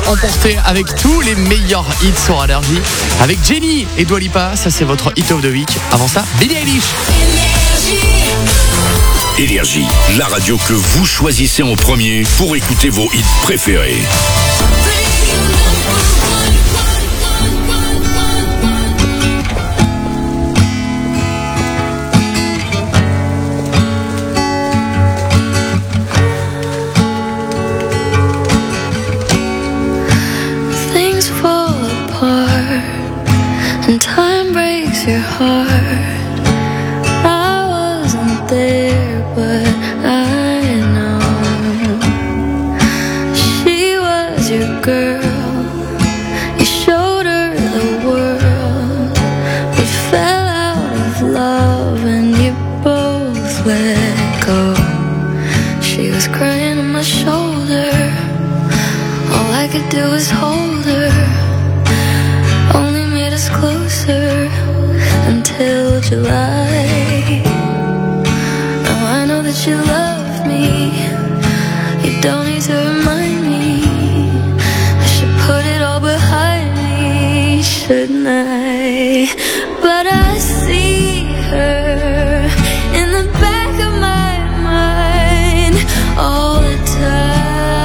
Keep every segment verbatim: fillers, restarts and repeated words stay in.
emporter avec tous les meilleurs hits sur Énergie. Avec Jenny et Dua Lipa, ça c'est votre hit of the week. Avant ça, Billie Eilish. Énergie, la radio que vous choisissez en premier pour écouter vos hits préférés. Things fall apart and time breaks your heart. I wasn't there, but I know she was your girl. You showed her the world, but fell out of love and you both let go. She was crying on my shoulder. All I could do was hold her. Only made us closer until July. Now I know that you love me. You don't need to remind me. I should put it all behind me, shouldn't I? But I see her in the back of my mind all the time.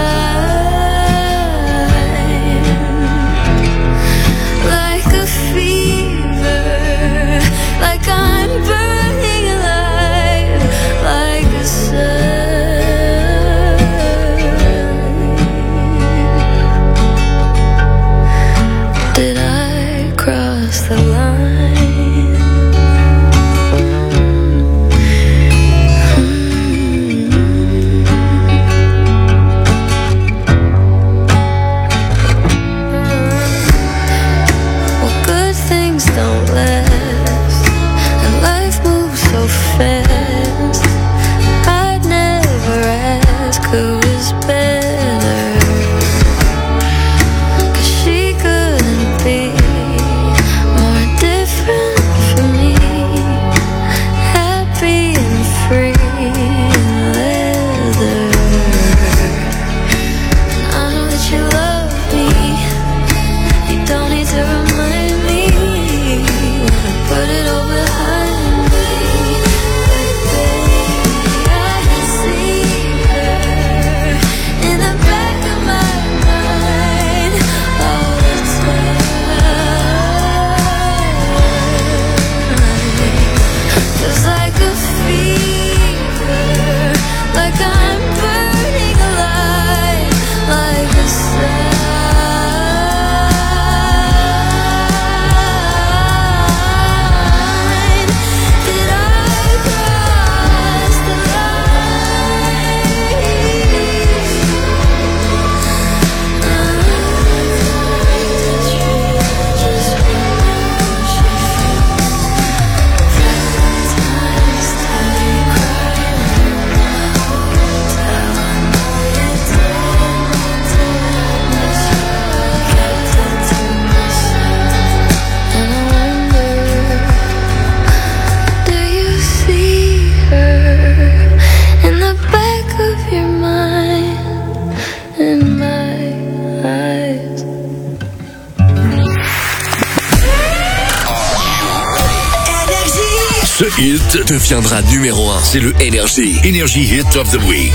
Ce hit deviendra numéro un. C'est le Energy. Energy Hit of the Week.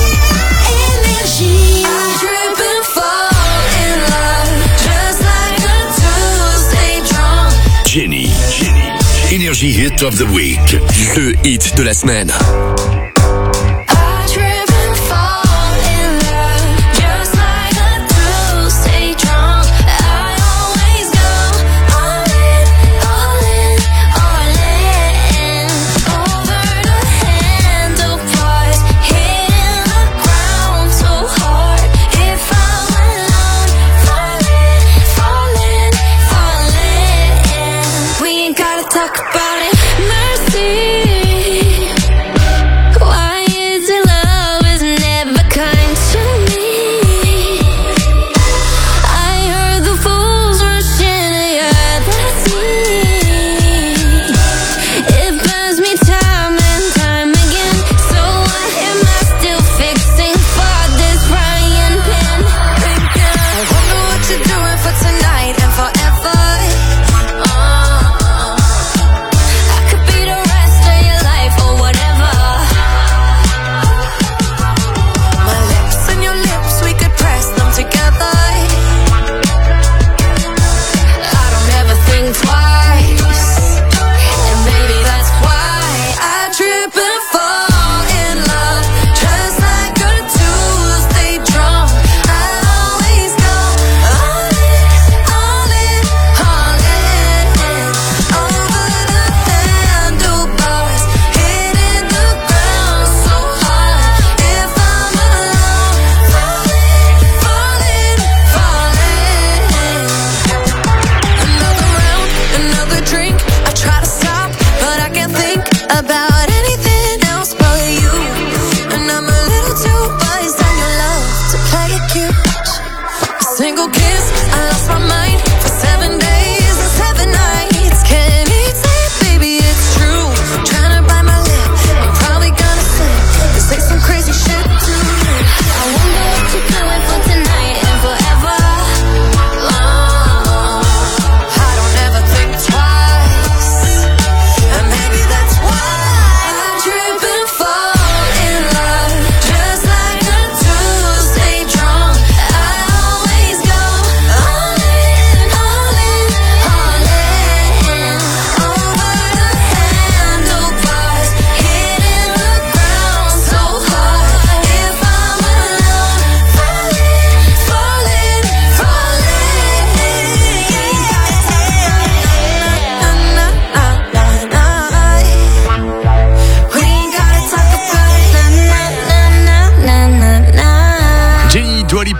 Energy. Jenny. Jenny. Energy Hit of the Week. Le hit de la semaine. Talk about it, mercy.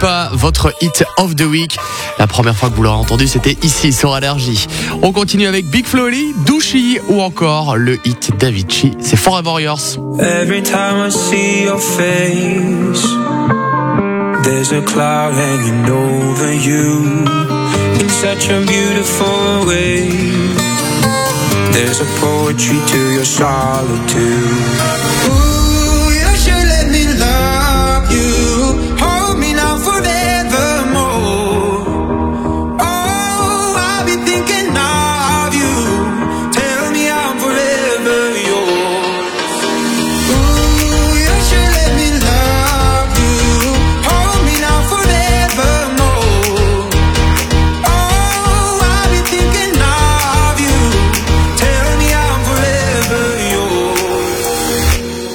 Lipa, votre hit of the week. La première fois que vous l'aurez entendu, c'était ici sur Allergie. On continue avec Big Flo et Oli, Douchy ou encore le hit d'Avicii, c'est Forever Yours. Every time I see your face, there's a cloud hanging over you in such a beautiful way. There's a poetry to your solitude. Ooh, you should let me love you. Hold me now forevermore. Oh, I'll be thinking of you. Tell me I'm forever yours. Ooh, you should let me love you. Hold me now forevermore. Oh, I'll be thinking of you. Tell me I'm forever yours.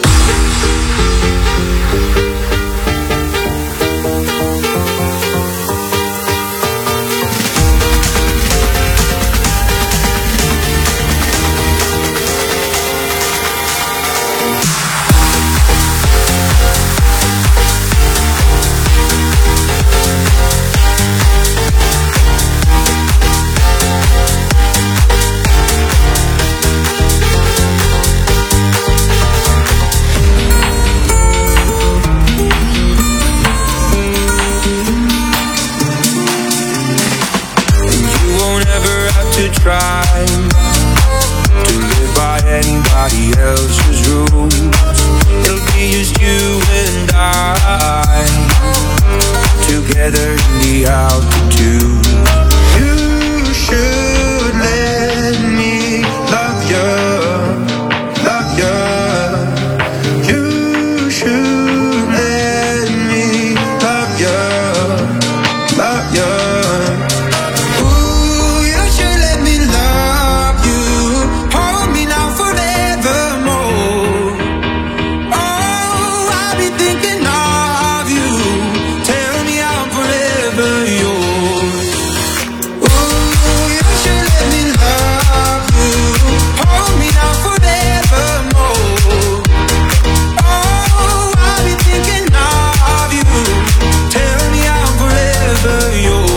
You won't ever have to try to live by anybody else's rules. It'll be just you and I together in the altitude. You should let me love you, love you. You should let me love you, love you. Ooh, you should let me love you. Hold me now forevermore. Oh, I'll be thinking of you. Tell me I'm forever yours. Ooh, you should let me love you. Hold me now forevermore. Oh, I'll be thinking of you. Tell me I'm forever yours.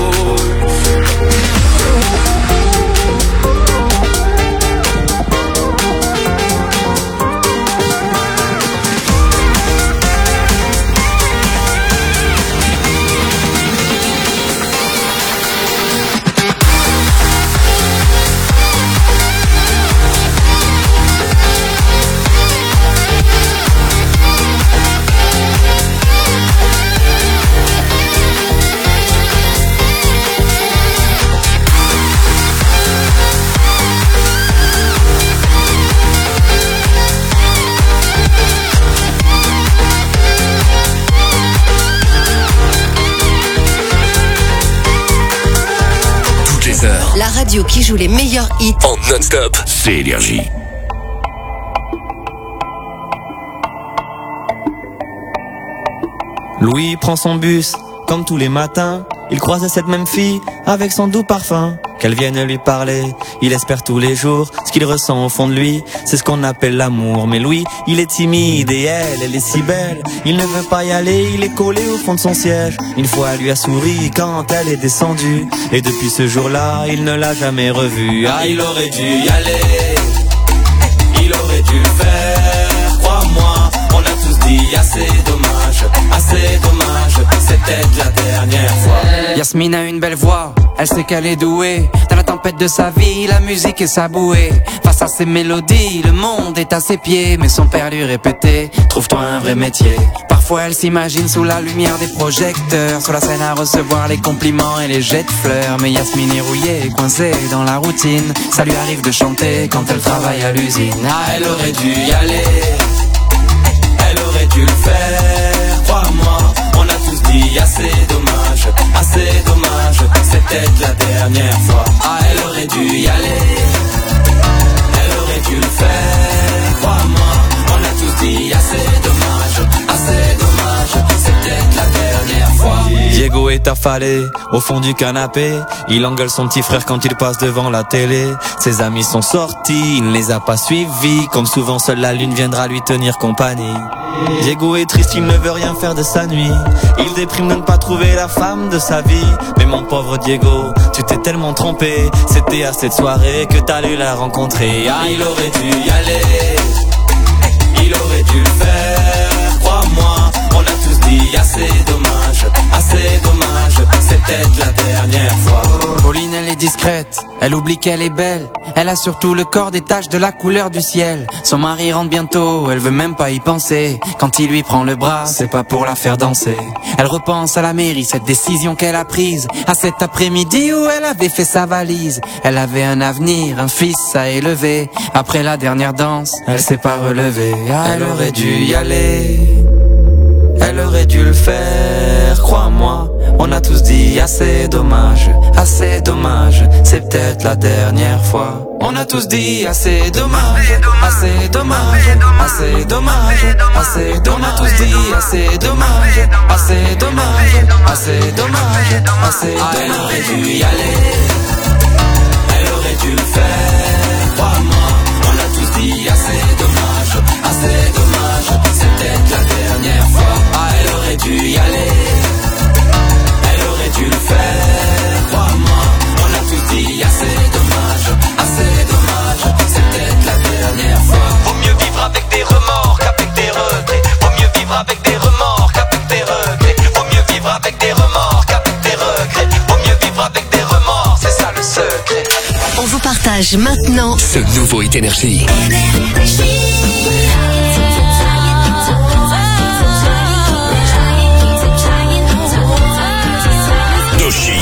Toutes les heures, La radio qui joue les meilleurs hits. en non-stop, c'est Énergie. Louis prend son bus, comme tous les matins. Il croise cette même fille, avec son doux parfum. Qu'elle vienne lui parler, il espère tous les jours. Ce qu'il ressent au fond de lui, c'est ce qu'on appelle l'amour. Mais Louis, il est timide et elle, elle est si belle. Il ne veut pas y aller, il est collé au fond de son siège. Une fois, elle lui a souri quand elle est descendue. Et depuis ce jour-là, il ne l'a jamais revue. Ah, il aurait dû y aller, il aurait dû le faire. Crois-moi, on a tous dit assez dommage, assez dommage, c'était la dernière fois. Yasmine a une belle voix, elle sait qu'elle est douée. Dans la tempête de sa vie, la musique est sa bouée. Face à ses mélodies, le monde est à ses pieds. Mais son père lui répétait, trouve-toi un vrai métier. Parfois elle s'imagine sous la lumière des projecteurs, sur la scène à recevoir les compliments et les jets de fleurs. Mais Yasmine est rouillée, coincée dans la routine. Ça lui arrive de chanter quand elle travaille à l'usine. Ah, elle aurait dû y aller, elle aurait dû le faire. Crois-moi, on a tous dit assez dommage, assez dommage, c'était la dernière fois. Ah, elle aurait dû y aller, elle aurait dû le faire. Crois-moi, on a tous dit assez dommage, assez dommage, c'était la dernière fois. Diego Diego est affalé au fond du canapé. Il engueule son petit frère quand il passe devant la télé. Ses amis sont sortis, il ne les a pas suivis. Comme souvent, seule la lune viendra lui tenir compagnie. Diego est triste, il ne veut rien faire de sa nuit. Il déprime de ne pas trouver la femme de sa vie. Mais mon pauvre Diego, tu t'es tellement trompé. C'était à cette soirée que t'allais la rencontrer. Ah, il aurait dû y aller, il aurait dû le faire, crois-moi. On a tous dit assez dommage, assez dommage. C'est peut-être la dernière fois. Pauline, elle est discrète, elle oublie qu'elle est belle. Elle a surtout le corps des taches de la couleur du ciel. Son mari rentre bientôt, elle veut même pas y penser. Quand il lui prend le bras, c'est pas pour la faire danser. Elle repense à la mairie, cette décision qu'elle a prise. À cet après-midi où elle avait fait sa valise. Elle avait un avenir, un fils à élever. Après la dernière danse, elle s'est pas relevée. Ah, elle aurait dû y aller, elle aurait dû le faire, crois-moi. On a tous dit assez dommage, assez dommage. C'est peut-être la dernière fois. On a tous dit assez dommage, assez dommage, assez dommage, assez dommage. On a tous dit assez dommage, assez dommage, assez dommage, assez dommage. Elle aurait dû y aller, elle aurait dû le faire, crois-moi. On a tous dit assez dommage, assez dommage. C'est peut-être la dernière fois. Ah, elle aurait dû y aller, elle aurait dû le faire, crois-moi. On a tous dit assez dommage, assez dommage. C'est peut-être la dernière fois. Vaut mieux vivre avec des remords qu'avec des regrets. Vaut mieux vivre avec des remords qu'avec des regrets. Vaut mieux vivre avec des remords qu'avec des regrets. Vaut mieux vivre avec des remords, c'est ça le secret. On vous partage maintenant Ce nouveau Hit Énergie. Doshi.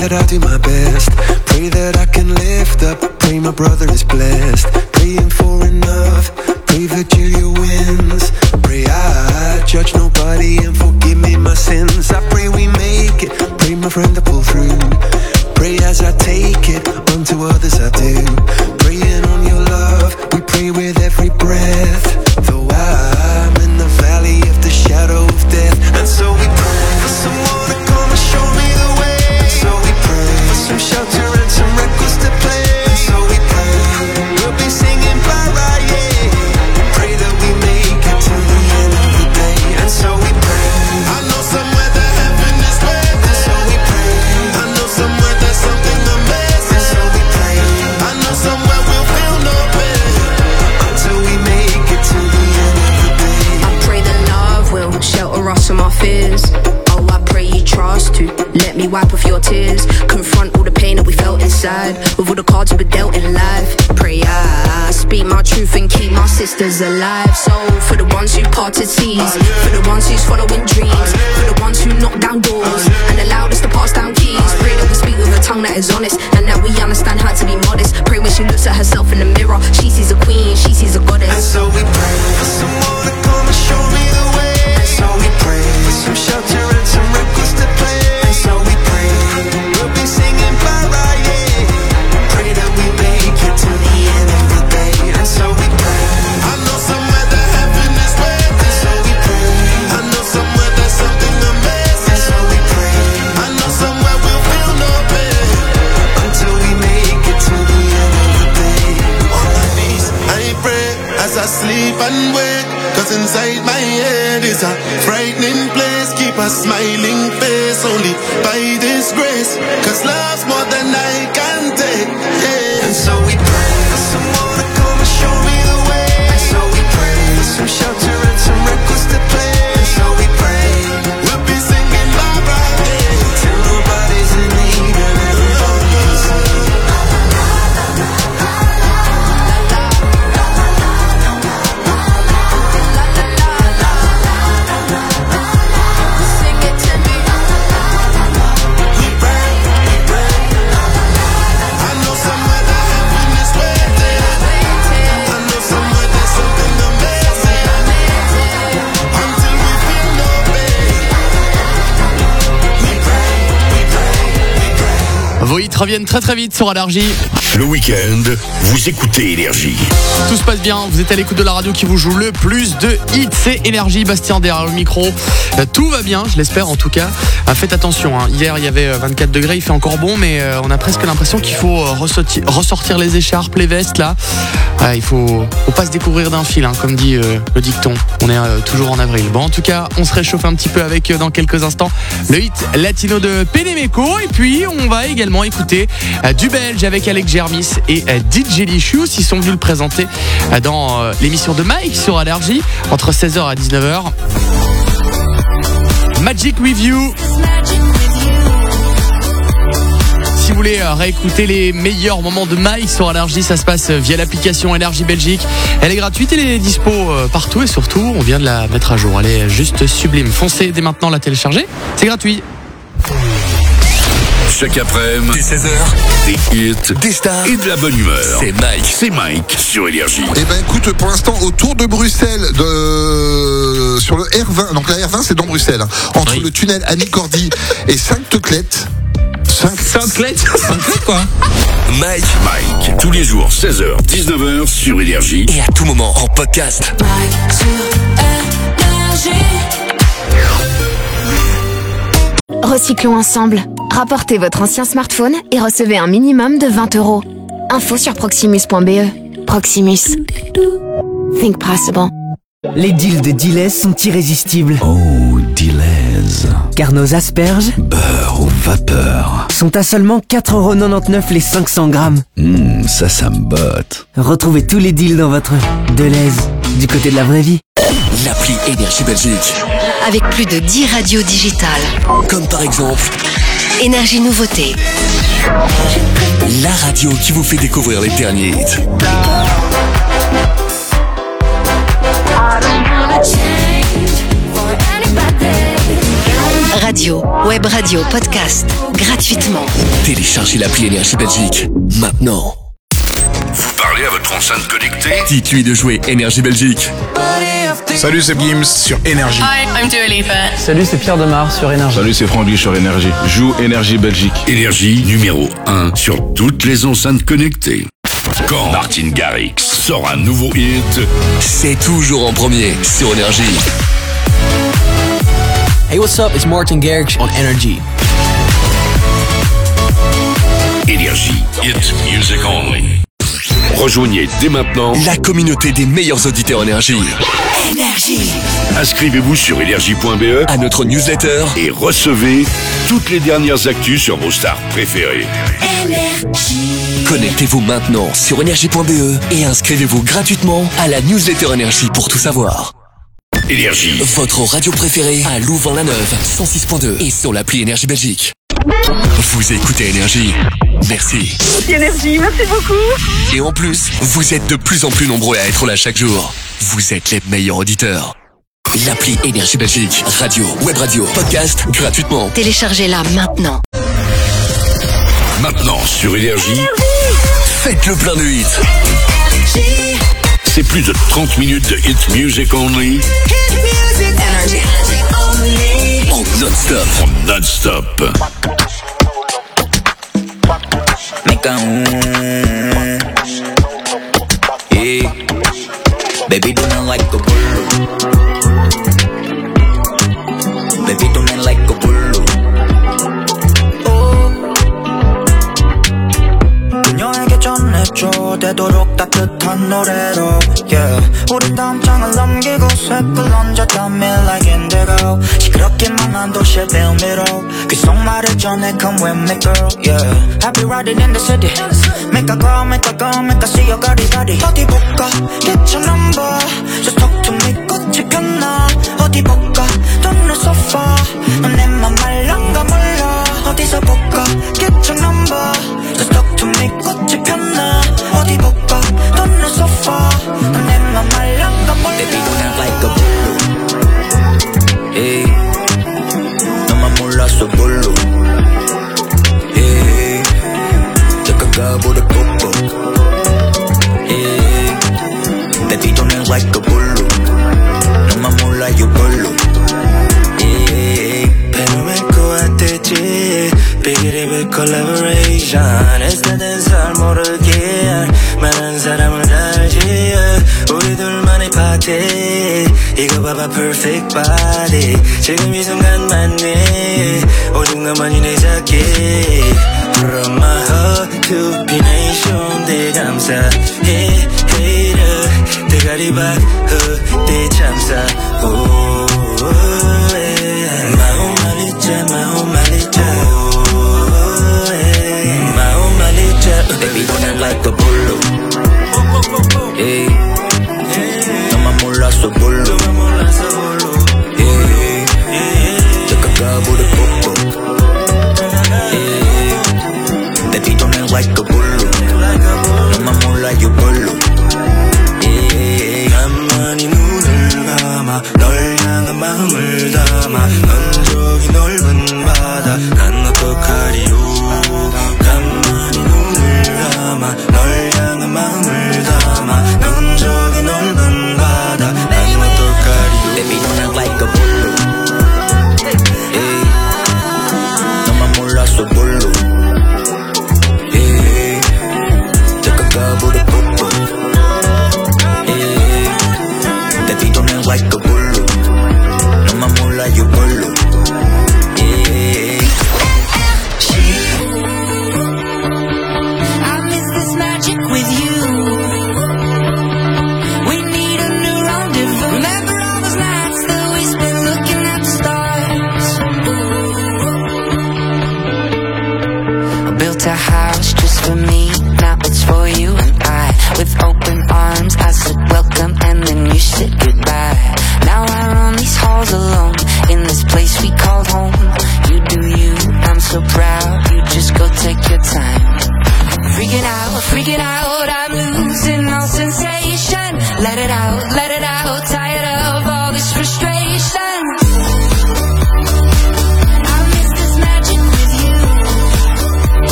that I do my best. Pray that I can lift up. Pray my brother is blessed. Praying for enough. Pray Virgilia wins. Pray I judge nobody and forgive me my sins. I pray we make it. Pray my friend to pull through. Pray as I take it, unto others I do. Praying on your love, we pray with every breath. Though I'm in the valley of the shadow of death. And so we pray for someone to come and show me the way. And so we pray for some shelter and some records to play. And so we pray, we'll be singing bye-bye, yeah. Pray that we make it to the end of the day. And so we pray, I know somewhere that heaven is waiting. And so we pray, I know somewhere there's something amazing. And so we pray, I know somewhere we'll feel no pain until we make it to the end of the day. I pray that love will shelter us from our fears. Oh, I pray you trust to let me wipe off your tears. Confront all the pain that we felt inside with all the cards we were dealt in life. Pray I speak my truth and keep my sisters alive. So for the ones who parted seas, for the ones who's following dreams, for the ones who knock down doors and allowed us to pass down keys. Pray that we speak with a tongue that is honest and that we understand how to be modest. Pray when she looks at herself in the mirror, she sees a queen, she sees a goddess. And so we pray for someone to come and show me the way. And so we pray for some shelter and some records to play. And so we pray, we'll be singing bye-bye, yeah. Pray that we make it to the end of the day. And so we pray, I know somewhere that heaven is waiting. And so we pray, I know somewhere there's something amazing. And so we pray, I know somewhere we'll feel no pain until we make it to the end of the day. On my knees, I pray as I sleep and wake. Cause inside my head is a frightening place. Keep a smiling face only by this grace. Cause love's more than I can take, yeah. And so we pray for someone to come and show me the way. And so we pray for some shelter and some records to play. And so we pray, we'll be singing bye-bye, yeah. Till nobody's in need and everybody's singing. Vos hits reviennent très très vite sur Allergie. Le week-end, vous écoutez Énergie. Tout se passe bien, vous êtes à l'écoute de la radio qui vous joue le plus de hits. C'est Énergie, Bastien derrière le micro. Tout va bien, je l'espère en tout cas. Faites attention, hein. Hier il y avait vingt-quatre degrés, il fait encore bon, mais on a presque l'impression qu'il faut ressortir, ressortir les écharpes, les vestes là. Ah, il faut, faut pas se découvrir d'un fil, hein, comme dit euh, le dicton. On est euh, toujours en avril. Bon, en tout cas, on se réchauffe un petit peu avec euh, dans quelques instants le hit latino de Penemeco. Et puis, on va également écouter euh, du belge avec Alex Germis et euh, D J Licious. Ils sont venus le présenter euh, dans euh, l'émission de Mike sur Allergie entre seize heures et dix-neuf heures. Magic With You. Si vous voulez réécouter les meilleurs moments de Mike sur Allergie, ça se passe via l'application Énergie Belgique. Elle est gratuite, elle est dispo partout et surtout, on vient de la mettre à jour. Elle est juste sublime. Foncez dès maintenant la télécharger, c'est gratuit. Chaque après-midi, dès seize heures, des hits, des stars et de la bonne humeur. C'est Mike, c'est Mike sur Énergie. Eh ben écoute, pour l'instant, autour de Bruxelles, de... sur le R vingt, donc la R vingt c'est dans Bruxelles, entre oui. le tunnel Annie Cordy et Sainte-Clette. Sainte-Clette Sainte-Clette quoi. Mike, Mike, tous les jours, seize heures, dix-neuf heures sur Énergie. Et à tout moment en podcast. Mike sur Énergie. Recyclons ensemble. Rapportez votre ancien smartphone et recevez un minimum de vingt euros. Info sur proximus point b e. Proximus. Think possible. Les deals de Delez sont irrésistibles. Oh, Delez. Car nos asperges, beurre ou vapeur, sont à seulement quatre euros quatre-vingt-dix-neuf les cinq cents grammes. Mmh, ça, ça me botte. Retrouvez tous les deals dans votre Delez, du côté de la vraie vie. L'appli Énergie Belgique. Avec plus de dix radios digitales. Comme par exemple Énergie Nouveauté. La radio qui vous fait découvrir les derniers hits. Radio Web radio podcast gratuitement. Téléchargez l'appli Énergie Belgique maintenant. Vous parlez à votre enceinte connectée? Dites-lui de jouer Énergie Belgique. Salut, c'est Gims sur Énergie. Hi, I'm Dua Lipa. Salut, c'est Pierre Demar sur Énergie. Salut, c'est Francky sur Énergie. Joue Énergie Belgique. Énergie numéro un sur toutes les enceintes connectées. Quand Martin Garrix sort un nouveau hit, c'est toujours en premier sur Énergie. Hey, what's up? It's Martin Garrix on Energy. Énergie, hit music only. Rejoignez dès maintenant la communauté des meilleurs auditeurs Énergie. Énergie. Inscrivez-vous sur énergie point b e à notre newsletter et recevez toutes les dernières actus sur vos stars préférées. Énergie. Connectez-vous maintenant sur énergie point b e et inscrivez-vous gratuitement à la newsletter Énergie pour tout savoir. Énergie, votre radio préférée à Louvain-la-Neuve, cent six point deux et sur l'appli Énergie Belgique. Vous écoutez Énergie. Merci. Énergie, merci beaucoup. Et en plus, vous êtes de plus en plus nombreux à être là chaque jour. Vous êtes les meilleurs auditeurs. L'appli Énergie Belgique, radio, web radio, podcast, gratuitement. Téléchargez-la maintenant. Maintenant sur Énergie, faites le plein de hits. C'est plus de trente minutes de hit music only. Énergie. En non-stop. En non-stop. Make a mm, yeah. Baby, do not like a bullo. Baby, do not like a bullo. 그녀에게 전해줘 되도록 따뜻한 노래로 yeah. 우린 다음 장을 넘기고 쇠불 얹었다며 like indigo 시끄럽기만 한 도시의 빌미로 귓속 말을 전해 come with me girl yeah. I'll be riding in the city Make a go, make a go, make a see your 가리가리 어디 볼까 get your number Just talk to me 꽃이 폈나 어디 볼까 don't know so far 넌 내 맘 말랑가 몰라 어디서 볼까 get your number Just talk to me 꽃이 폈나 어디 볼까 don't know so far 넌 내 맘 말랑가 몰라 Baby don't act like a bullo hey. 너만 몰랐어 bullo hey. 잠깐 가보래 뽀뽀 hey. Baby don't act like a bullo 너만 몰라 you bullo hey. 배움을 것 같았지 Big Rebel collaboration 애쓰는 잘 모르게 많은 사람을 알지 우리 둘만의 파티 이거 봐봐 perfect body 지금 이 순간 맞네 오직 너만이 내 자기 From my heart to be nation 대 감사해 hater 대가리 박후 대 참사 마음 말리자 마음 말리자 Baby, don't act like a bullo hey. 너만 몰랐어 bullo hey. 잠깐 가보래 뽀뽀 hey. Baby, don't act like a bullo 너만 몰라 you bullo hey. 가만히 눈을 감아 널 향한 마음을 담아 넌 저기 넓은 바다 난 어떡하리요 널 향한 마음을 담아 넌 저기 넓은 바다 난 어떡하리요 Baby don't act like a bullo hey. 너만 몰랐어 bullo hey. 잠깐 가보래 뽀뽀 hey. Baby don't act like a bullo 너만 몰라 you bullo hey. With you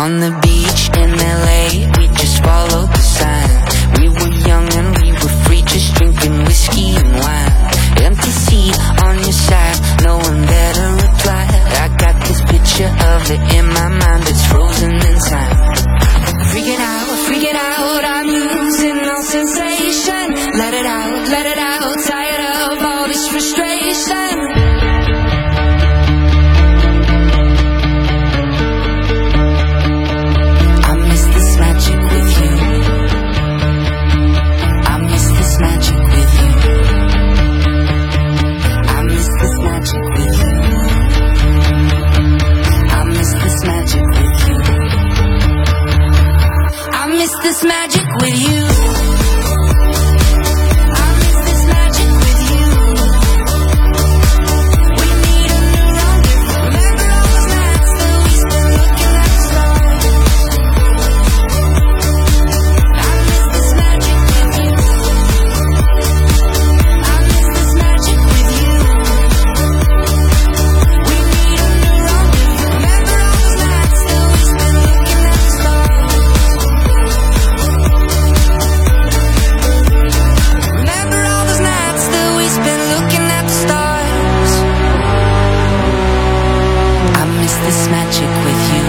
On the beach in L A, we just followed the sign. We were young and we were free, just drinking whiskey and wine. Empty seat on your side, no one there to reply. I got this picture of it in my mind, it's frozen in time. Freaking out, freaking out, I'm losing all sensation. Let it out, let it out, tired of all this frustration. I miss this magic with you. I miss this magic with you. I miss this magic with you. I miss this magic with you. I miss this magic with you. I miss this magic with you. We need a new rendezvous. Remember all those nights that we spent looking at the stars. I miss this magic with you. I miss this magic with you. We need a new rendezvous. Remember all those nights that we spent looking at the stars. Remember all those nights that we spent looking at the stars. I miss this magic with you.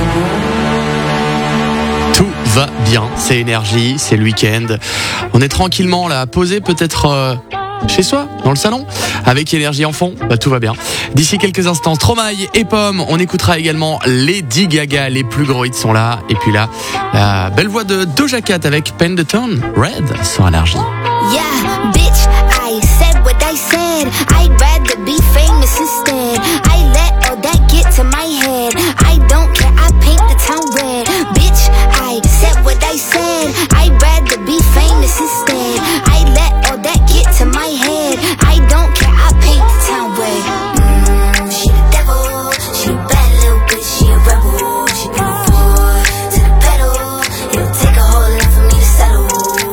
Tout va bien, c'est Énergie, c'est le week-end. On est tranquillement là, posé peut-être euh, chez soi, dans le salon, avec Énergie en fond, bah, tout va bien. D'ici quelques instants, Stromae et Pomme, on écoutera également Lady Gaga, les plus gros hits sont là. Et puis là, la belle voix de Doja Cat avec Pendleton Red sur Énergie. Yeah, bitch, I said what I said. I'd rather be famous instead. I let all that get to my head. I don't care, I paint the town red. Bitch, I said what I said. I'd rather be famous instead. I let all that get to my head. I don't care, I paint the town red. Mm, she the devil, she a bad little bitch, she a rebel. She put her foot to the pedal. It'll take a whole lot for me to settle.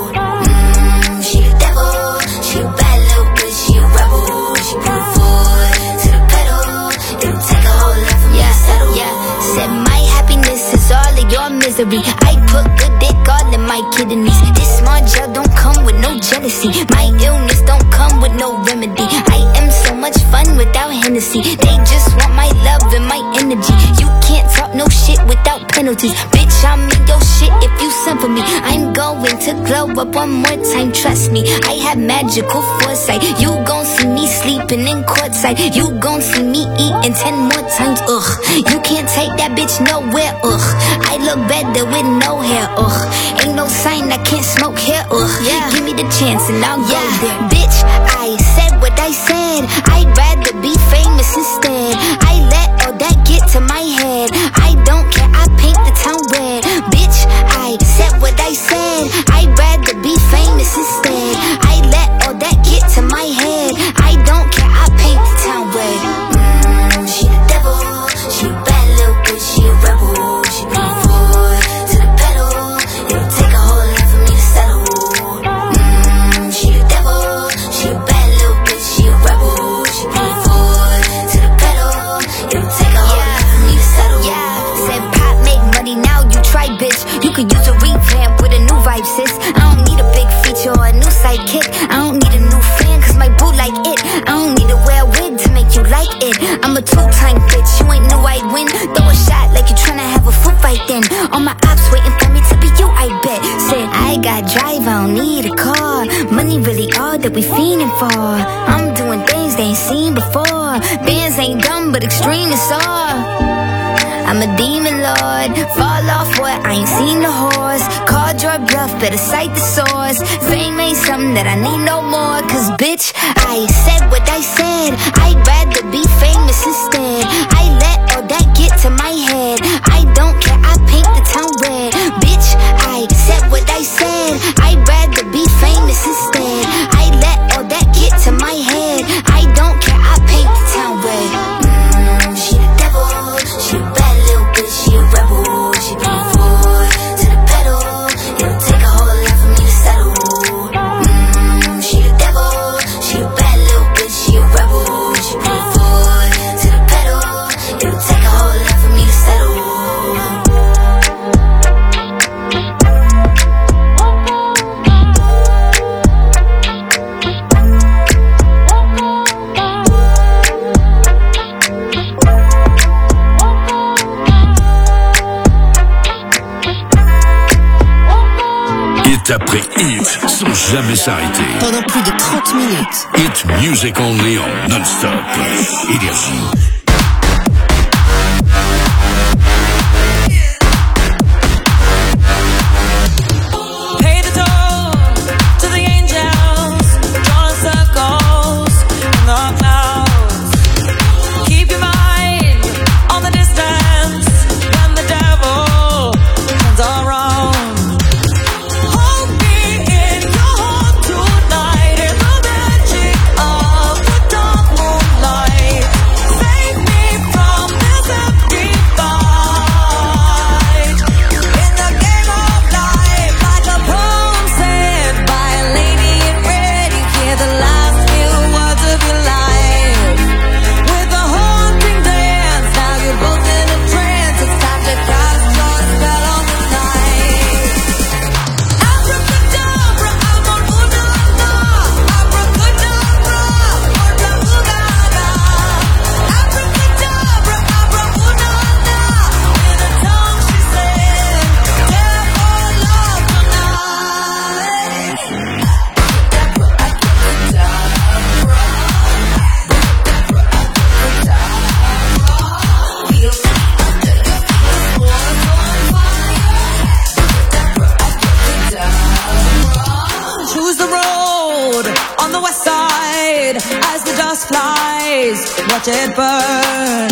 Mm, she the devil, she a bad little bitch, she a rebel. She put her foot to the pedal. It'll take a whole lot for me to settle. Yeah, said my happiness is all of your misery. I put good dick all in my kidneys. This small gel don't come with no jealousy. My illness don't come with no remedy. I am so much fun without Hennessy. They just want my love and my energy. You can't talk no shit without penalties. Bitch, I'm in your shit if you send for me. I'm going to glow up one more time, trust me. I have magical foresight. You gon' see me sleeping in courtside. You gon' see me eating ten more times, ugh. You can't take that bitch nowhere, ugh. I look better with no hair, ugh. Ain't no sign I can't smoke here, ugh. Yeah. Give me the chance and I'll yeah. go there. Bitch, I said what I said. I'd rather be famous instead. I let all that get to my head. I don't care, I paint the town red. Bitch, I said what I said. I'd rather be famous instead. I let all that get to my head. I don't care, I paint the town red. Mm, she the devil, she a bad little bitch, she a rebel. She put her foot to the pedal. It'll take a whole lot for me to settle. Mm, she the devil, she a bad little bitch, she a rebel. She put her foot to the pedal. It'll take a whole lot for me to settle. Yeah, said pop make money, now you try, bitch. You could use a revamp with a new vibe, sis. I don't need a big feature or a new sidekick. I don't need a new fan, cause my boo like it. I don't need to wear a wig to make you like it. I'm a two-time bitch, you ain't know I'd win. Throw a shot like you tryna have a foot fight then. All my ops waiting for me to be you, I bet. Said I got drive, I don't need a car. Money really all that we fiending for. I'm doing things they ain't seen before. Bands ain't dumb, but extreme is all. I'm a demon lord, fall off what, I ain't seen the horse. Called your bluff, better cite the source. Fame ain't something that I need no more. Cause bitch, I said what I said. I'd rather be famous instead. I let all that get to my head. I don't care, I paint the town red. Bitch, I said what I said. I'd rather be famous instead. I let all that get to my head. I don't care, I paint the town red. Mm, she the devil, she a bad little bitch, she a rebel. She put her foot to the pedal. It'll take a whole lot for me to settle. Mm, she the devil, she a bad little bitch, she a rebel. She put her foot to the pedal. hit après hit sans jamais s'arrêter. Pendant plus de trente minutes. Hit music only en non-stop. Énergie. Watch it burn.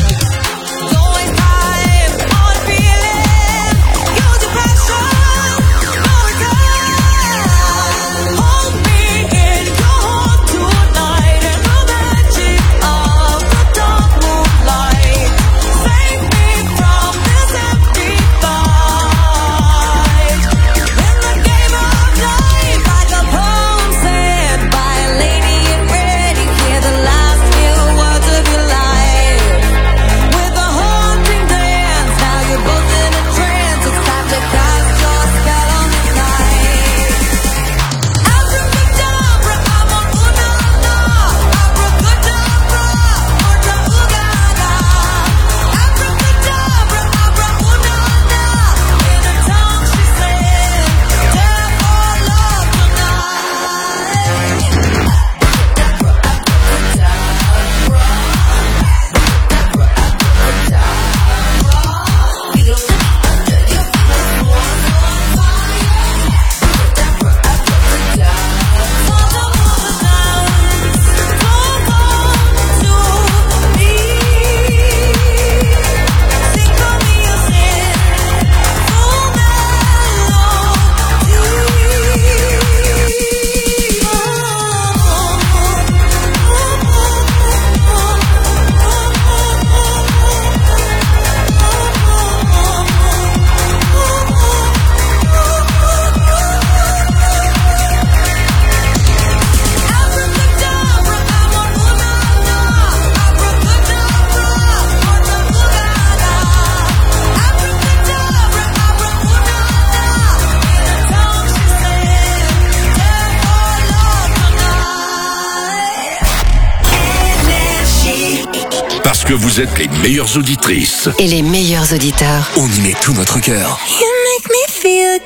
Que vous êtes les meilleures auditrices et les meilleurs auditeurs. On y met tout notre cœur. You make me feel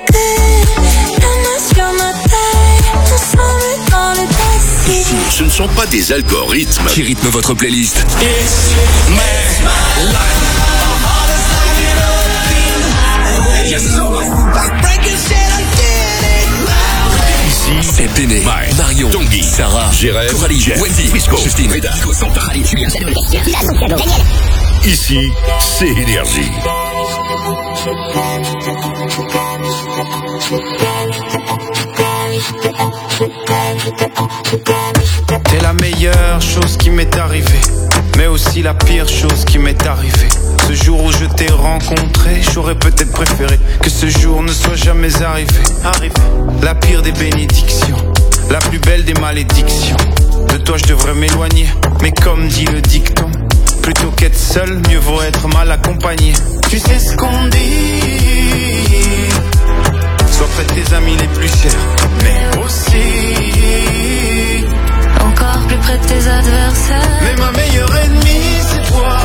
good. I must go my bed. To somewhere dans le passé. Ici, ce ne sont pas des algorithmes qui rythment votre playlist. Ici, c'est Béné, Mike, Marion, Tanguy, Sarah, Jérém, Coralie, Wendy, Frisco, Justine, Reda, Ici, c'est Énergie. T'es la meilleure chose qui m'est arrivée, mais aussi la pire chose qui m'est arrivée. Ce jour où je t'ai rencontré, j'aurais peut-être préféré que ce jour ne soit jamais arrivé. Arrivé. La pire des bénédictions, la plus belle des malédictions. De toi je devrais m'éloigner, mais comme dit le dicton, plutôt qu'être seul, mieux vaut être mal accompagné. Tu sais ce qu'on dit, sois près de tes amis les plus chers, mais aussi encore plus près de tes adversaires. Mais ma meilleure ennemie c'est toi,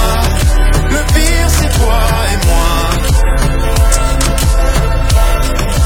fuis-moi. Le pire c'est toi et moi.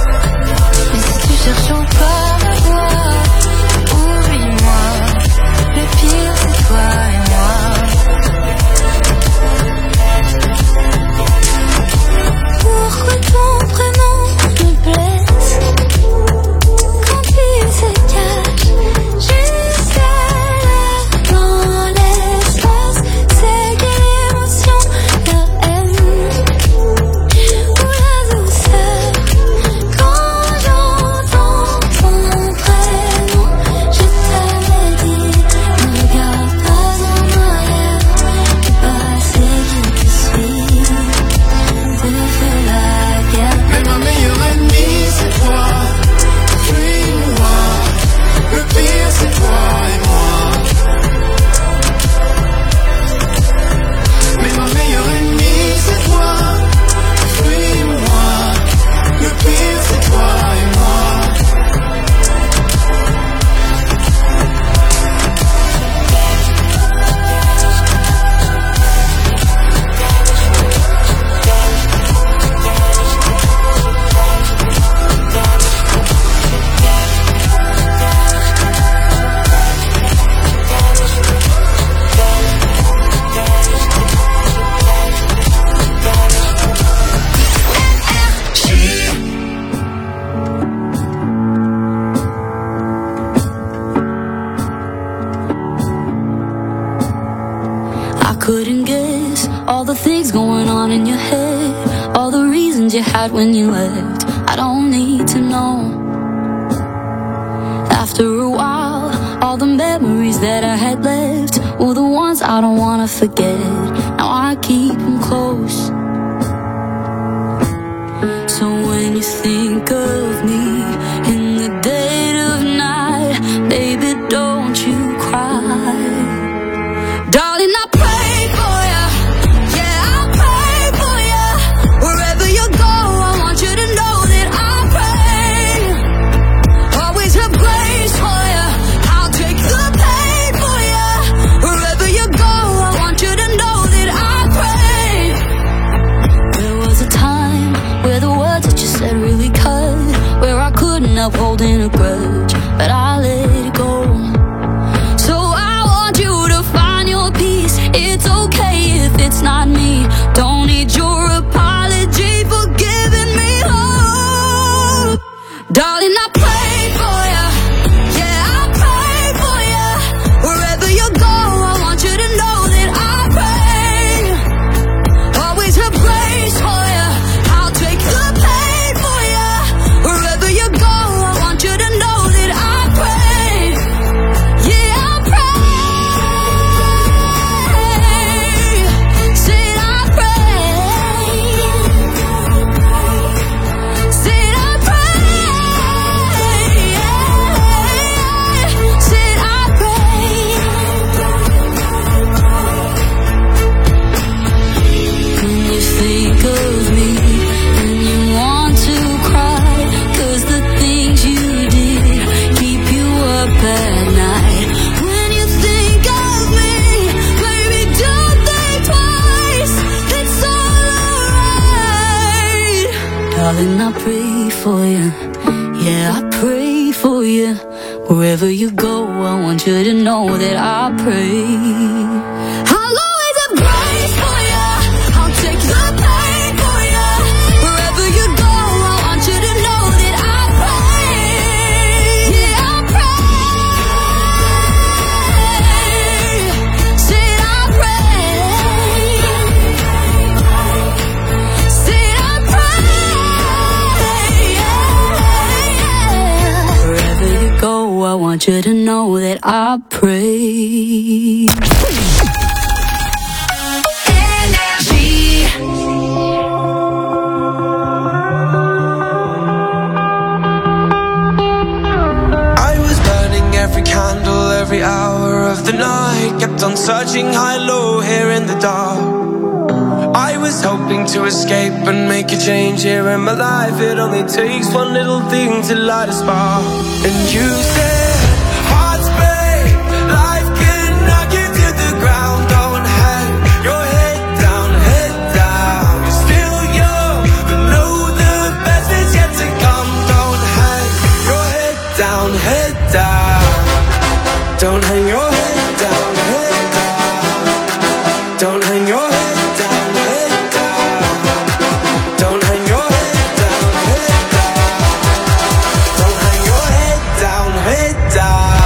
couldn't guess all the things going on in your head, all the reasons you had when you left. I don't need to know. After a while, all the memories that I had left were the ones I don't wanna forget. Now I keep them close. So when you think of me in the dead of night, baby, don't you cry. Darling, I pray for you. Yeah, I pray for you. Wherever you go, I want you to know that I pray. Always have grace for you. I'll take the pain for you. Wherever you go, I want you to know that I pray. There was a time where the words that you said really cut, where I couldn't uphold in a grudge, but I let it go. So I want you to find your peace. It's okay if it's not me. Don't need your apology for giving me hope. Darling, I pray for you. Yeah, I pray for you. Wherever you go, I want you to know that I pray. Always have grace for you. I'll take the pain for you. Wherever you go, I want you to know that I pray. Yeah, I pray. Said I pray. Said I pray. Said I pray. When you think of me and you want to cry, 'cause the things you did keep you up at night. When you think of me, baby, don't think twice. It's all alright. Darling, I pray for you. Yeah, I pray for you. Wherever you go, I want you to know that I pray. I'll always have grace for you. I'll take the pain for you. Wherever you go, I want you to know that I pray. Yeah, I pray. Said I pray. Said I pray. Wherever you go, I want you to know that I pray. I was burning every candle, every hour of the night. Kept on searching high, low, here in the dark. I was hoping to escape and make a change here in my life. It only takes one little thing to light a spark. And you said, hearts break, life can knock you to the ground. Don't hang your head down, head down. You're still young, but know the best is yet to come. Don't hang your head down, head down. Don't hang your head down, head down. Don't hang your head down, head down. Don't hang your head down, head down. Don't hang your head down, head down.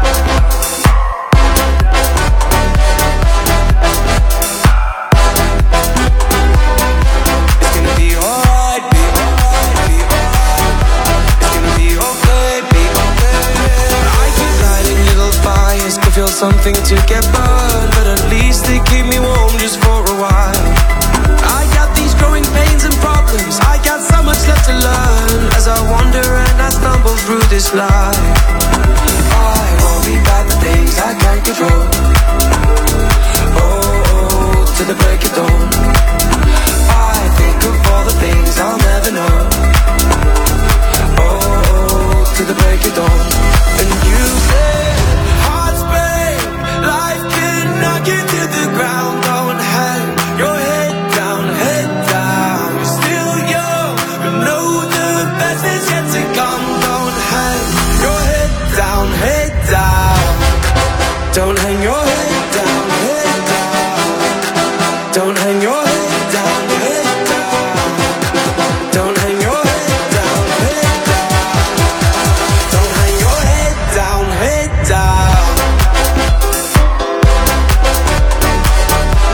It's gonna be alright, be alright, be alright. It's gonna be okay, be okay. I keep lighting little fires to feel something to get burned, but at least they keep me warm just for a while. I got these growing pains and problems. I got so much left to learn as I wander and I stumble through this life. I worry about the things I can't control. Oh, oh, to the break of dawn. I think of all the things I'll never know. Oh, oh, to the break of dawn. And you said, hearts break, life can knock you to the ground. Don't hang your head down, head down. You're still young, but know the best is yet to come. Don't hang your head down, head down. Don't hang your head down, head down. Don't hang your head down, head down. Don't hang your head down, head down. Don't hang your head down, head down.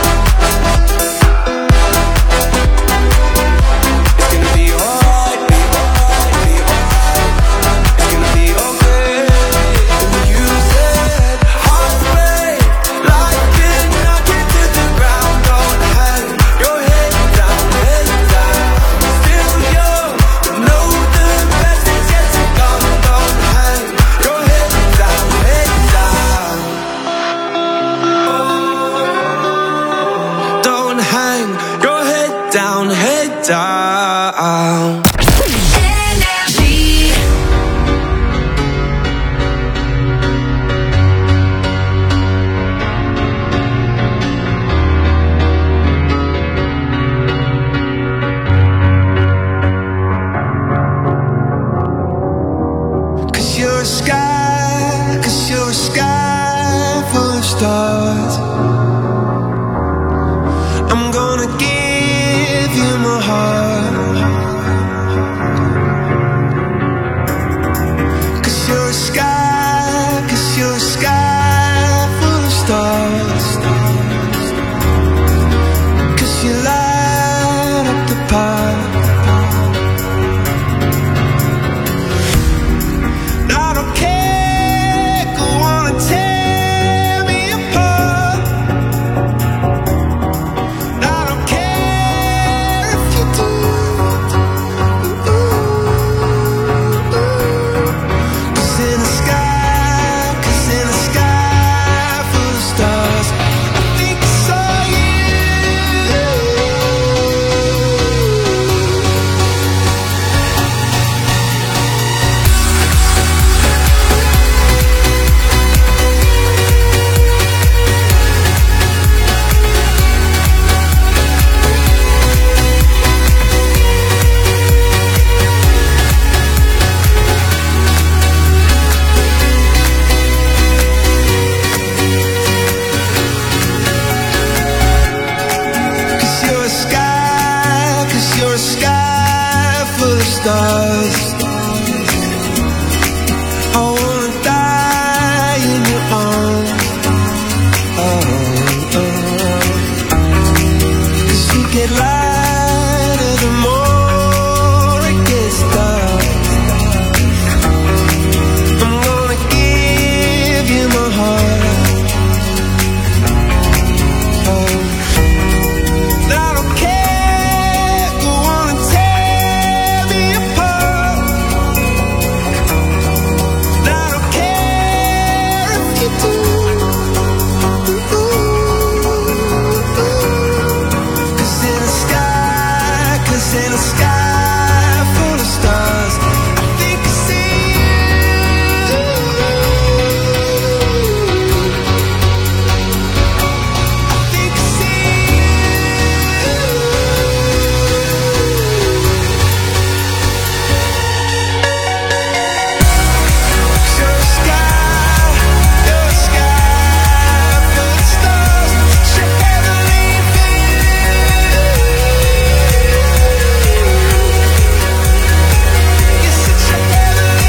down. Stars. I'm gonna give you my heart, 'cause you're a sky, 'cause you're a sky full of stars, 'cause you light up the park. I don't care, go on and tell stars. I wanna die in your arms. Oh, oh. 'Cause you get lighter the more it gets dark. I'm gonna give you my heart. Oh. I don't care, go on and tear me apart. I don't care if you do. 'Cause in the sky, 'cause in a sky full of stars, I think I see you. I think I see you're a sky, you're a sky full of stars. You're heavenly feeling. You're such a heavenly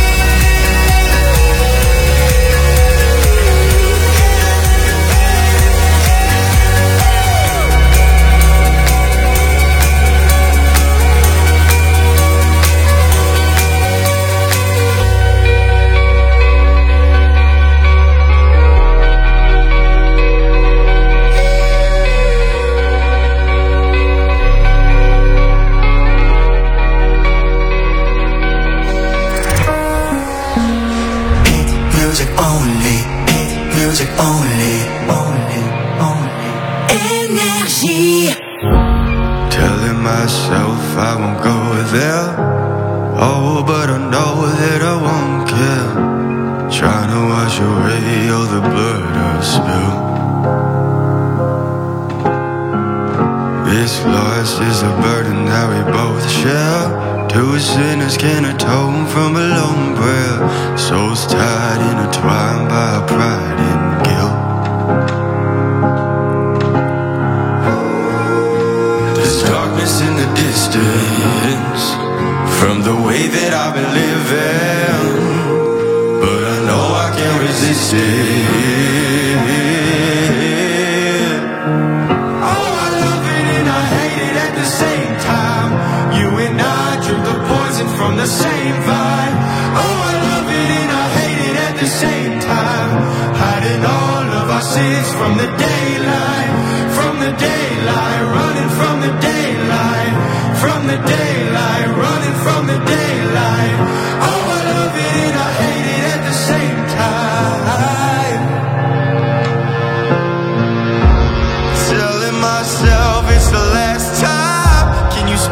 music only, music only, only, only. Énergie. Telling myself I won't go there. Oh, but I know that I won't care. Trying to wash away all the blood I spill. This loss is a burden that we both share. Two sinners can atone from a lone prayer. Souls tied, intertwined by pride and guilt. There's darkness in the distance from the way that I've been living, but I know I can't resist it. Oh, I love it and I hate it at the same time. You and I drink the poison from the same vine. Oh, I love it and I hate it at the same time. Hiding all of our sins from the daylight, from the daylight, running from the daylight, from the daylight, running from the daylight. Oh, I love it and I hate it at the same time. Telling myself it's the last time. Can you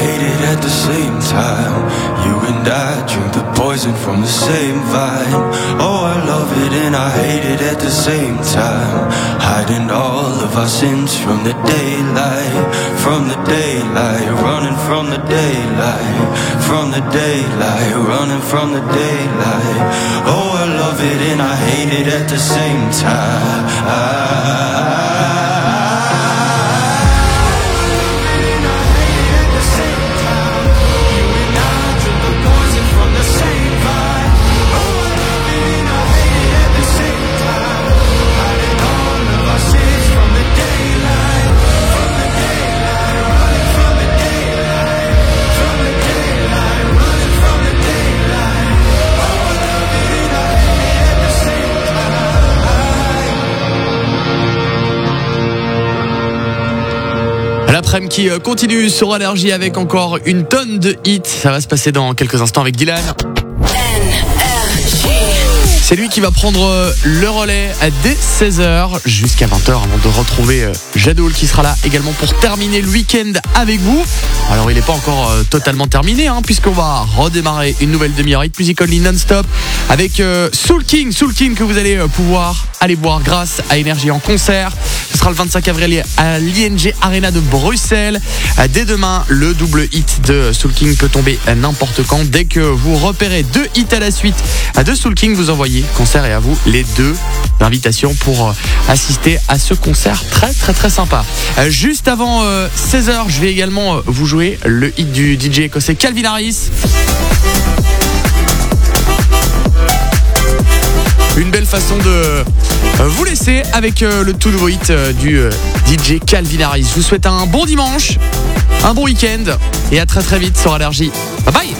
hate it at the same time. You and I drink the poison from the same vine. Oh, I love it and I hate it at the same time. Hiding all of our sins from the daylight, from the daylight, running from the daylight, from the daylight, running from the daylight. Oh, I love it and I hate it at the same time. I L'après-midi qui continue sur Énergie avec encore une tonne de hits. Ça va se passer dans quelques instants avec Dylan. C'est lui qui va prendre le relais dès seize heures jusqu'à vingt heures avant de retrouver Jadoul qui sera là également pour terminer le week-end avec vous. Alors il n'est pas encore euh, totalement terminé hein, puisqu'on va redémarrer une nouvelle demi-heure Hit Music Only non-stop avec euh, Soul King, Soul King que vous allez euh, pouvoir aller voir grâce à Énergie en concert. Ce sera le vingt-cinq avril à l'I N G Arena de Bruxelles. Dès demain, le double hit de Soul King peut tomber n'importe quand. Dès que vous repérez deux hits à la suite de Soul King, vous envoyez concert et à vous les deux invitations pour assister à ce concert très très très sympa. Juste avant seize heures, je vais également vous jouer le hit du D J écossais Calvin Harris. Une belle façon de vous laisser avec le tout nouveau hit du D J Calvin Harris. Je vous souhaite un bon dimanche, un bon week-end et à très très vite sur Énergie. Bye bye.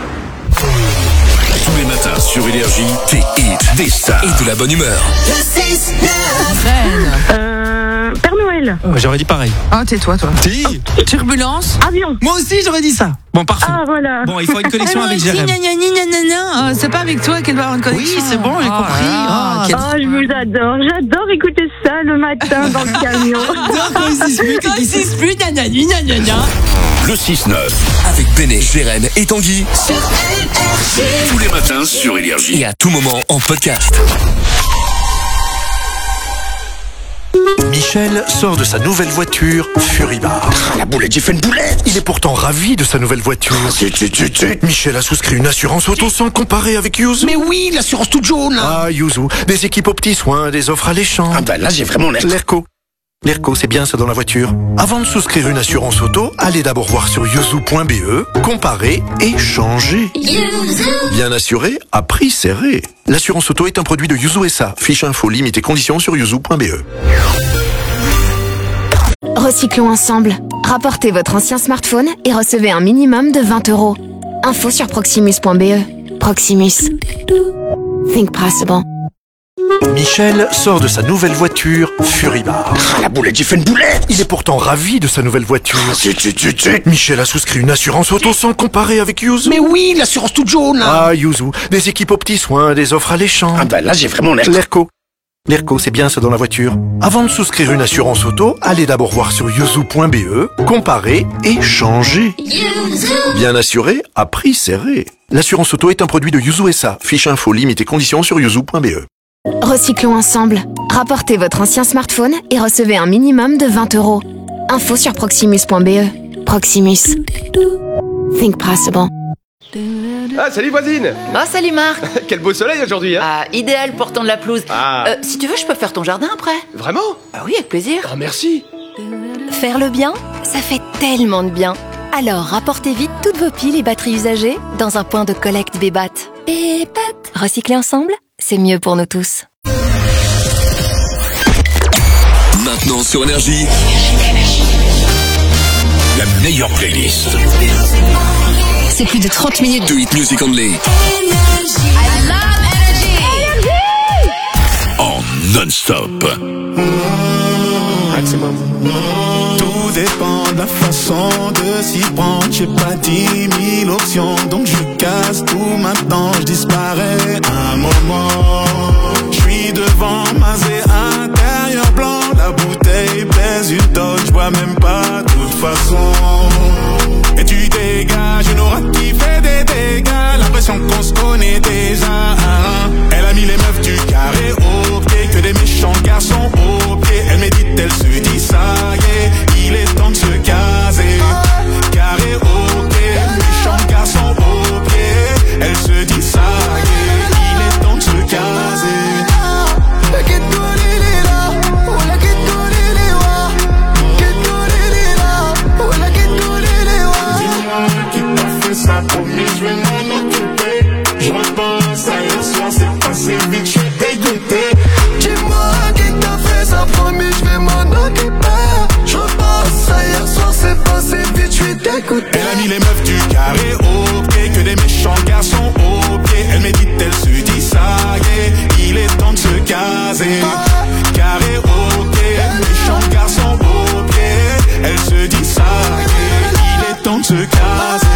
Tous les matins sur Énergie, des hits, des stars et de la bonne humeur. Le six neuf Euh... Père Noël. Oh, j'aurais dit pareil. Ah, tais-toi, toi. Si. Turbulence. Avion. Moi aussi, j'aurais dit ça. Bon, parfait. Ah, voilà. Bon, il faut une connexion avec Jérém. Euh, c'est pas avec toi qu'elle va avoir une connexion. Oui, c'est bon, j'ai oh, compris. Ah, oh, oh, je vous adore. J'adore écouter ça le matin dans le camion. Le six neuf avec Béné, Jérém et Tanguy. Tous les matins sur Énergie et à tout moment en podcast. Michel sort de sa nouvelle voiture Furibar. La boulette, j'ai fait une boulette. Il est pourtant ravi de sa nouvelle voiture. Zut, zut, zut, zut. Michel a souscrit une assurance auto sans comparer avec Yuzu. Mais oui, l'assurance toute jaune. Ah, Yuzu, des équipes aux petits soins, des offres alléchantes. Ah ben là, j'ai vraiment l'air. L'Erco. L'Erco, c'est bien ça dans la voiture. Avant de souscrire une assurance auto, allez d'abord voir sur yuzu point b e, comparer et changer. Bien assuré, à prix serré. L'assurance auto est un produit de Yuzu S A. Fiche info, limite et conditions sur yuzu point b e. Recyclons ensemble. Rapportez votre ancien smartphone et recevez un minimum de vingt euros. Info sur proximus point b e. Proximus. Think possible. Michel sort de sa nouvelle voiture Furibar. Ah, la boulette, j'ai fait une boulette. Il est pourtant ravi de sa nouvelle voiture. Zut, zut, zut, zut. Michel a souscrit une assurance auto sans comparer avec Yuzu. Mais oui, l'assurance toute jaune. Ah, Yuzu, des équipes aux petits soins, des offres alléchantes. Ah ben là, j'ai vraiment l'air. L'Erco. L'Erco, c'est bien ça dans la voiture. Avant de souscrire une assurance auto, allez d'abord voir sur yuzu point b e, comparer et changer. Bien assuré, à prix serré. L'assurance auto est un produit de Yuzu S A. Fiche info, limite et conditions sur yuzu point b e. Recyclons ensemble. Rapportez votre ancien smartphone et recevez un minimum de vingt euros. Info sur proximus point b e. Proximus. Think possible. Ah, salut voisine. Ah, salut Marc. Quel beau soleil aujourd'hui, hein. Ah, idéal pour tendre la pelouse. Ah. Euh, si tu veux, je peux faire ton jardin après. Vraiment? Ah oui, avec plaisir. Ah, merci. Faire le bien, ça fait tellement de bien. Alors, rapportez vite toutes vos piles et batteries usagées dans un point de collecte Bébat. Bébat. Recycler ensemble, c'est mieux pour nous tous. Maintenant sur Énergie, la meilleure playlist. C'est plus de trente minutes de Hit Music Only. I love Energy. En non-stop. Maximum. Tout dépend de la façon de s'y prendre. J'ai pas dix mille options, donc je casse tout maintenant. Je disparais un moment. Je suis devant Mazé intérieur blanc. La bouteille pèse une tonne, je bois même pas de toute façon. Et tu fait ça pour lui, je vais m'en occuper. Je repense à hier soir, c'est passé vite, je suis dégoûté. Dis-moi qui t'a fait ça, promis, je vais m'en occuper. Je repense à hier soir, c'est passé vite, je suis dégoûté. Elle a mis les meufs du carré au pied, que des méchants garçons au pied. Elle médite, elle se dit ça y est, il est temps de se caser. Carré au pied, méchants garçons au pied. Elle se dit ça y est, il est temps de se caser.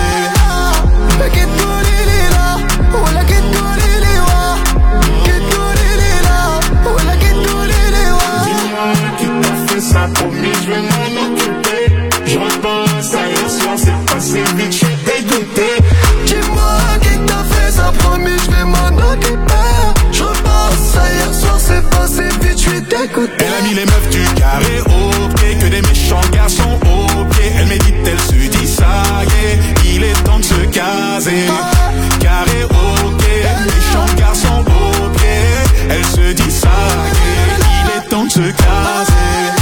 Ça promis, je vais m'en occuper. Je repense à hier soir, c'est passé vite, je suis dégoûté. Dis-moi qui t'a fait ça, promis, je vais m'en occuper. Je repense à hier soir, c'est passé vite, je suis dégoûté. Elle a mis les meufs du carré au pied, que des méchants garçons au pied. Elle médite, elle se dit ça y est, il est temps de se caser. Carré au pied, méchants garçons au pied. Elle se dit ça y est, il est temps de se caser.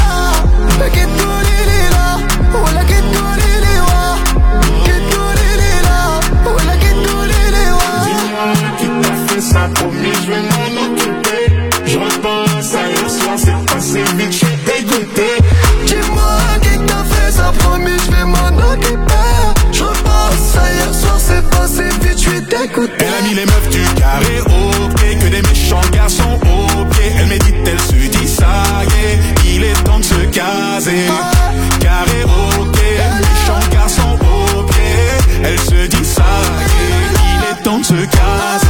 Ça promis, je vais m'en occuper. Je repense à hier soir, c'est passé vite, je suis dégoûté. Dis-moi qui t'a fait ça, promis, je vais m'en occuper. Je repense à hier soir, c'est passé vite, je suis dégoûté. Elle a mis les meufs du carré au pied, que des méchants garçons au pied. Elle médite, elle se dit ça y est, il est temps de se caser. Carré au pied, méchants garçons au pied. Elle se dit ça y est, il est temps de se caser.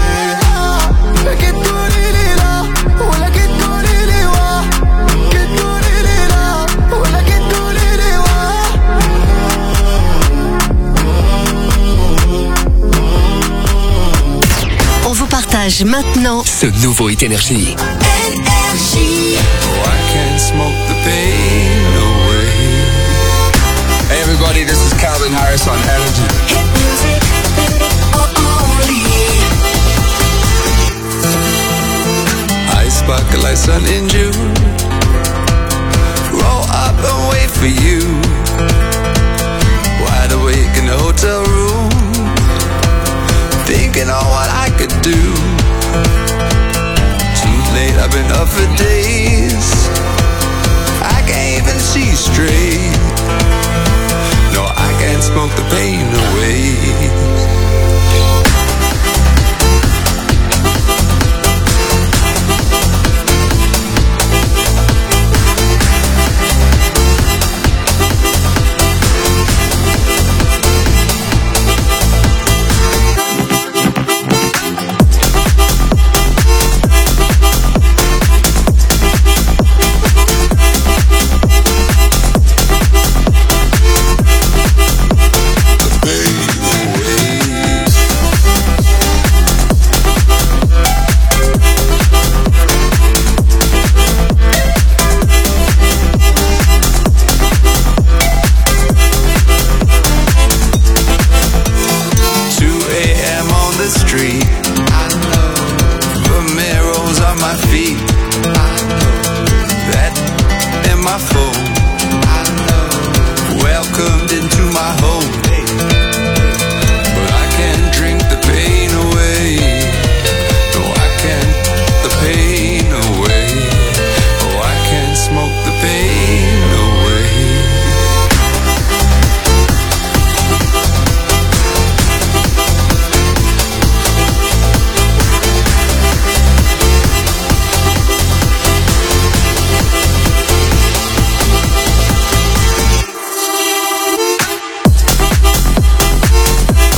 On vous partage maintenant ce nouveau Hit Énergie. Énergie. Oh, I can't smoke the pain away. Hey everybody, this is Calvin Harris on Energy. Hit music. I sparkle like sun in June.